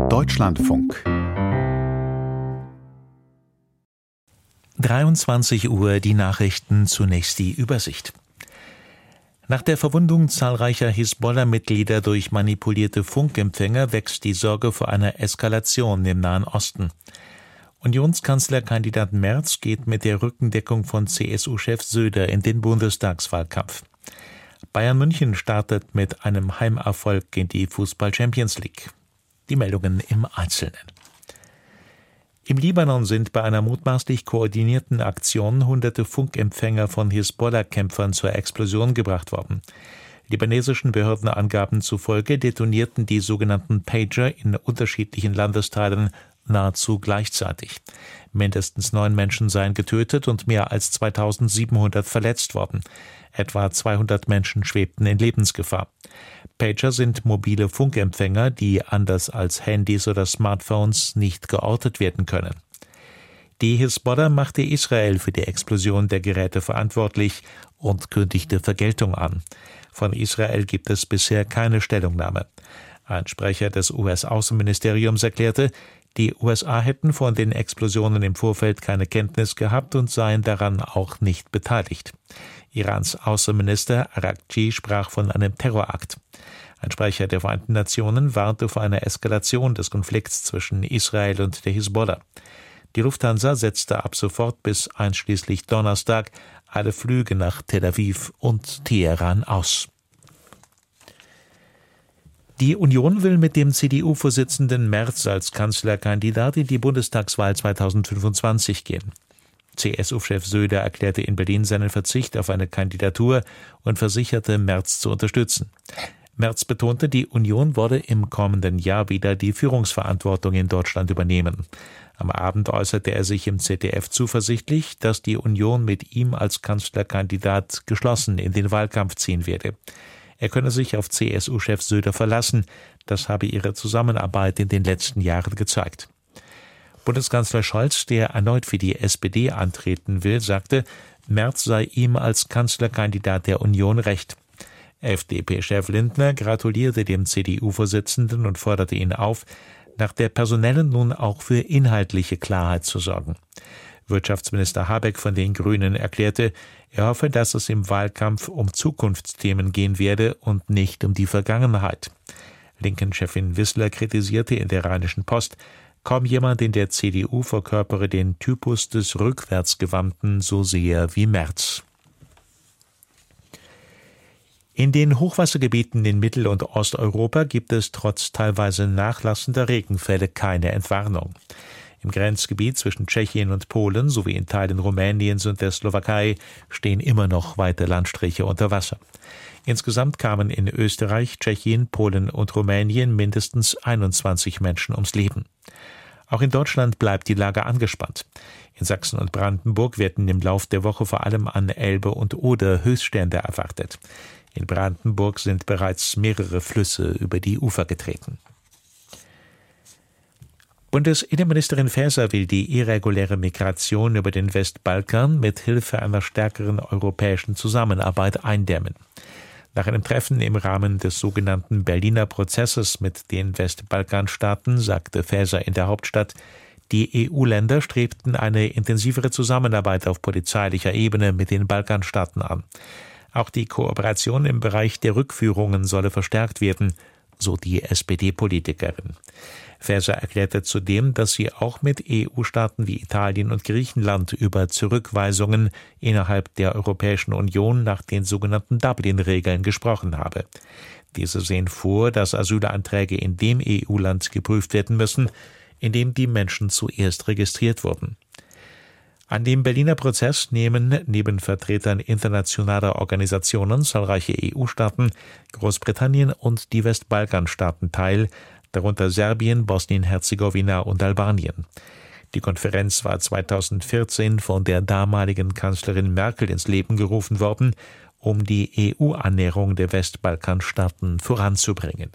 Deutschlandfunk 23 Uhr, die Nachrichten, zunächst die Übersicht. Nach der Verwundung zahlreicher Hisbollah-Mitglieder durch manipulierte Funkempfänger wächst die Sorge vor einer Eskalation im Nahen Osten. Unionskanzlerkandidat Merz geht mit der Rückendeckung von CSU-Chef Söder in den Bundestagswahlkampf. Bayern München startet mit einem Heimerfolg in die Fußball-Champions League. Die Meldungen im Einzelnen. Im Libanon sind bei einer mutmaßlich koordinierten Aktion hunderte Funkempfänger von Hisbollah-Kämpfern zur Explosion gebracht worden. Libanesischen Behördenangaben zufolge detonierten die sogenannten Pager in unterschiedlichen Landesteilen nahezu gleichzeitig. Mindestens 9 Menschen seien getötet und mehr als 2700 verletzt worden. Etwa 200 Menschen schwebten in Lebensgefahr. Pager sind mobile Funkempfänger, die anders als Handys oder Smartphones nicht geortet werden können. Die Hisbollah machte Israel für die Explosion der Geräte verantwortlich und kündigte Vergeltung an. Von Israel gibt es bisher keine Stellungnahme. Ein Sprecher des US-Außenministeriums erklärte, die USA hätten von den Explosionen im Vorfeld keine Kenntnis gehabt und seien daran auch nicht beteiligt. Irans Außenminister Araghchi sprach von einem Terrorakt. Ein Sprecher der Vereinten Nationen warnte vor einer Eskalation des Konflikts zwischen Israel und der Hisbollah. Die Lufthansa setzte ab sofort bis einschließlich Donnerstag alle Flüge nach Tel Aviv und Teheran aus. Die Union will mit dem CDU-Vorsitzenden Merz als Kanzlerkandidat in die Bundestagswahl 2025 gehen. CSU-Chef Söder erklärte in Berlin seinen Verzicht auf eine Kandidatur und versicherte, Merz zu unterstützen. Merz betonte, die Union wolle im kommenden Jahr wieder die Führungsverantwortung in Deutschland übernehmen. Am Abend äußerte er sich im ZDF zuversichtlich, dass die Union mit ihm als Kanzlerkandidat geschlossen in den Wahlkampf ziehen werde. Er könne sich auf CSU-Chef Söder verlassen. Das habe ihre Zusammenarbeit in den letzten Jahren gezeigt. Bundeskanzler Scholz, der erneut für die SPD antreten will, sagte, Merz sei ihm als Kanzlerkandidat der Union recht. FDP-Chef Lindner gratulierte dem CDU-Vorsitzenden und forderte ihn auf, nach der personellen nun auch für inhaltliche Klarheit zu sorgen. Wirtschaftsminister Habeck von den Grünen erklärte, er hoffe, dass es im Wahlkampf um Zukunftsthemen gehen werde und nicht um die Vergangenheit. Linken-Chefin Wissler kritisierte in der Rheinischen Post, kaum jemand in der CDU verkörpere den Typus des Rückwärtsgewandten so sehr wie Merz. In den Hochwassergebieten in Mittel- und Osteuropa gibt es trotz teilweise nachlassender Regenfälle keine Entwarnung. Im Grenzgebiet zwischen Tschechien und Polen sowie in Teilen Rumäniens und der Slowakei stehen immer noch weite Landstriche unter Wasser. Insgesamt kamen in Österreich, Tschechien, Polen und Rumänien mindestens 21 Menschen ums Leben. Auch in Deutschland bleibt die Lage angespannt. In Sachsen und Brandenburg werden im Lauf der Woche vor allem an Elbe und Oder Höchststände erwartet. In Brandenburg sind bereits mehrere Flüsse über die Ufer getreten. Bundesinnenministerin Faeser will die irreguläre Migration über den Westbalkan mit Hilfe einer stärkeren europäischen Zusammenarbeit eindämmen. Nach einem Treffen im Rahmen des sogenannten Berliner Prozesses mit den Westbalkanstaaten sagte Faeser in der Hauptstadt, die EU-Länder strebten eine intensivere Zusammenarbeit auf polizeilicher Ebene mit den Balkanstaaten an. Auch die Kooperation im Bereich der Rückführungen solle verstärkt werden, so die SPD-Politikerin. Faeser erklärte zudem, dass sie auch mit EU-Staaten wie Italien und Griechenland über Zurückweisungen innerhalb der Europäischen Union nach den sogenannten Dublin-Regeln gesprochen habe. Diese sehen vor, dass Asylanträge in dem EU-Land geprüft werden müssen, in dem die Menschen zuerst registriert wurden. An dem Berliner Prozess nehmen neben Vertretern internationaler Organisationen zahlreiche EU-Staaten, Großbritannien und die Westbalkanstaaten teil, darunter Serbien, Bosnien-Herzegowina und Albanien. Die Konferenz war 2014 von der damaligen Kanzlerin Merkel ins Leben gerufen worden, um die EU-Annäherung der Westbalkanstaaten voranzubringen.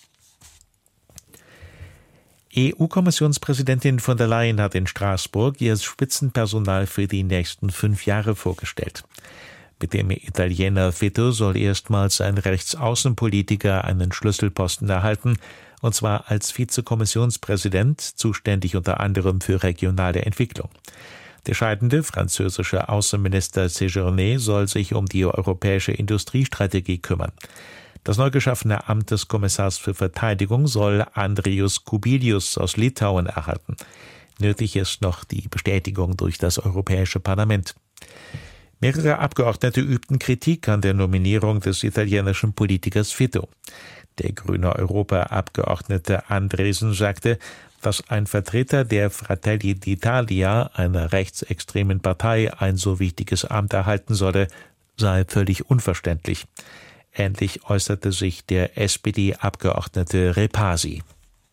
EU-Kommissionspräsidentin von der Leyen hat in Straßburg ihr Spitzenpersonal für die nächsten 5 Jahre vorgestellt. Mit dem Italiener Fitto soll erstmals ein Rechtsaußenpolitiker einen Schlüsselposten erhalten und zwar als Vizekommissionspräsident, zuständig unter anderem für regionale Entwicklung. Der scheidende französische Außenminister Séjourné soll sich um die europäische Industriestrategie kümmern. Das neu geschaffene Amt des Kommissars für Verteidigung soll Andrius Kubilius aus Litauen erhalten. Nötig ist noch die Bestätigung durch das Europäische Parlament. Mehrere Abgeordnete übten Kritik an der Nominierung des italienischen Politikers Fitto. Der grüne Europaabgeordnete Andresen sagte, dass ein Vertreter der Fratelli d'Italia, einer rechtsextremen Partei, ein so wichtiges Amt erhalten solle, sei völlig unverständlich. Ähnlich äußerte sich der SPD-Abgeordnete Repasi.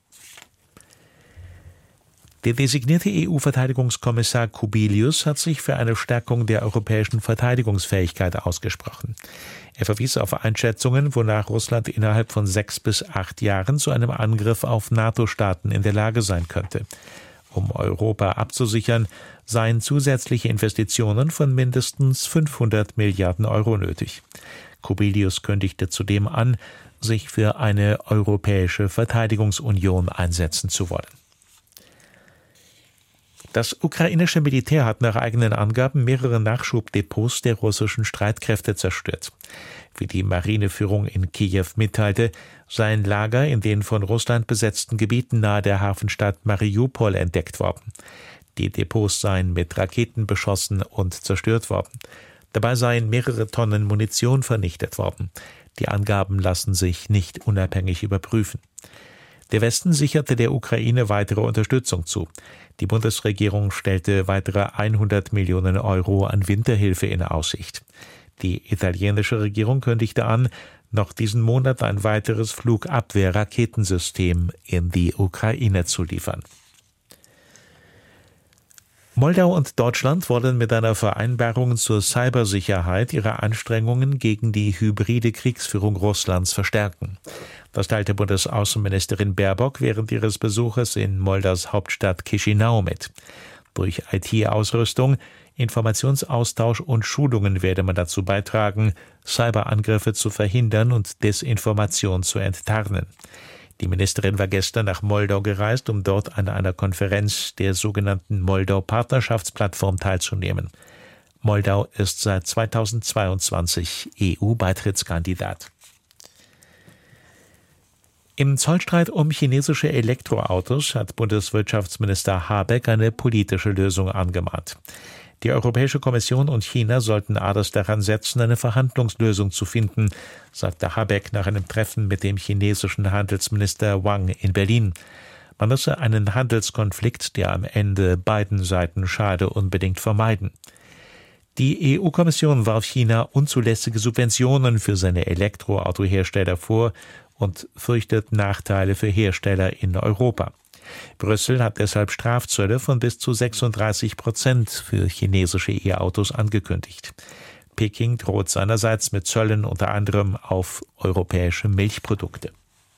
Der designierte EU-Verteidigungskommissar Kubilius hat sich für eine Stärkung der europäischen Verteidigungsfähigkeit ausgesprochen. Er verwies auf Einschätzungen, wonach Russland innerhalb von 6 bis 8 Jahren zu einem Angriff auf NATO-Staaten in der Lage sein könnte. Um Europa abzusichern, seien zusätzliche Investitionen von mindestens 500 Milliarden Euro nötig. Kubilius kündigte zudem an, sich für eine europäische Verteidigungsunion einsetzen zu wollen. Das ukrainische Militär hat nach eigenen Angaben mehrere Nachschubdepots der russischen Streitkräfte zerstört. Wie die Marineführung in Kiew mitteilte, seien Lager in den von Russland besetzten Gebieten nahe der Hafenstadt Mariupol entdeckt worden. Die Depots seien mit Raketen beschossen und zerstört worden. Dabei seien mehrere Tonnen Munition vernichtet worden. Die Angaben lassen sich nicht unabhängig überprüfen. Der Westen sicherte der Ukraine weitere Unterstützung zu. Die Bundesregierung stellte weitere 100 Millionen Euro an Winterhilfe in Aussicht. Die italienische Regierung kündigte an, noch diesen Monat ein weiteres Flugabwehr-Raketensystem in die Ukraine zu liefern. Moldau und Deutschland wollen mit einer Vereinbarung zur Cybersicherheit ihre Anstrengungen gegen die hybride Kriegsführung Russlands verstärken. Das teilte Bundesaußenministerin Baerbock während ihres Besuches in Moldaus Hauptstadt Chișinău mit. Durch IT-Ausrüstung, Informationsaustausch und Schulungen werde man dazu beitragen, Cyberangriffe zu verhindern und Desinformation zu enttarnen. Die Ministerin war gestern nach Moldau gereist, um dort an einer Konferenz der sogenannten Moldau-Partnerschaftsplattform teilzunehmen. Moldau ist seit 2022 EU-Beitrittskandidat. Im Zollstreit um chinesische Elektroautos hat Bundeswirtschaftsminister Habeck eine politische Lösung angemahnt. Die Europäische Kommission und China sollten alles daran setzen, eine Verhandlungslösung zu finden, sagte Habeck nach einem Treffen mit dem chinesischen Handelsminister Wang in Berlin. Man müsse einen Handelskonflikt, der am Ende beiden Seiten schade, unbedingt vermeiden. Die EU-Kommission warf China unzulässige Subventionen für seine Elektroautohersteller vor und fürchtet Nachteile für Hersteller in Europa. Brüssel hat deshalb Strafzölle von bis zu 36% für chinesische E-Autos angekündigt. Peking droht seinerseits mit Zöllen unter anderem auf europäische Milchprodukte.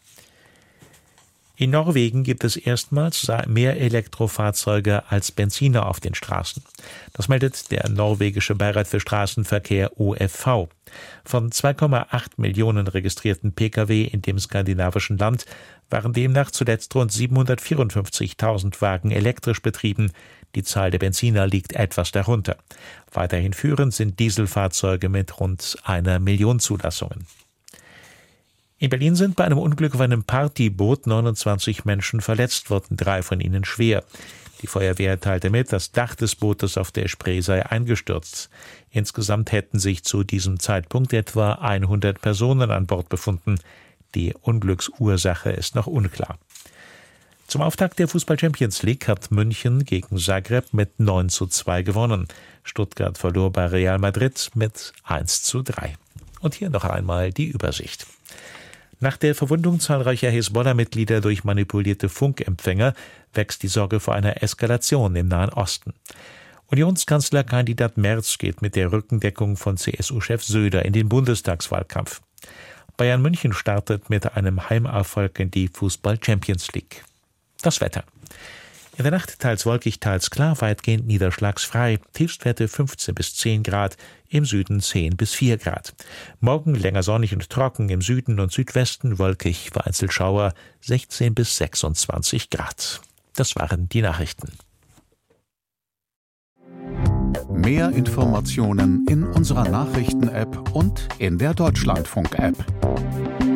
In Norwegen gibt es erstmals mehr Elektrofahrzeuge als Benziner auf den Straßen. Das meldet der norwegische Beirat für Straßenverkehr OFV. Von 2,8 Millionen registrierten Pkw in dem skandinavischen Land waren demnach zuletzt rund 754.000 Wagen elektrisch betrieben. Die Zahl der Benziner liegt etwas darunter. Weiterhin führend sind Dieselfahrzeuge mit rund 1 Million Zulassungen. In Berlin sind bei einem Unglück auf einem Partyboot 29 Menschen verletzt worden, 3 von ihnen schwer. Die Feuerwehr teilte mit, das Dach des Bootes auf der Spree sei eingestürzt. Insgesamt hätten sich zu diesem Zeitpunkt etwa 100 Personen an Bord befunden. Die Unglücksursache ist noch unklar. Zum Auftakt der Fußball-Champions League hat München gegen Zagreb mit 9:2 gewonnen. Stuttgart verlor bei Real Madrid mit 1:3. Und hier noch einmal die Übersicht. Nach der Verwundung zahlreicher Hisbollah-Mitglieder durch manipulierte Funkempfänger wächst die Sorge vor einer Eskalation im Nahen Osten. Unionskanzlerkandidat Merz geht mit der Rückendeckung von CSU-Chef Söder in den Bundestagswahlkampf. Bayern München startet mit einem Heimerfolg in die Fußball-Champions League. Das Wetter. In der Nacht teils wolkig, teils klar, weitgehend niederschlagsfrei. Tiefstwerte 15 bis 10 Grad, im Süden 10 bis 4 Grad. Morgen länger sonnig und trocken, im Süden und Südwesten wolkig, vereinzelt Schauer, 16 bis 26 Grad. Das waren die Nachrichten. Mehr Informationen in unserer Nachrichten-App und in der Deutschlandfunk-App.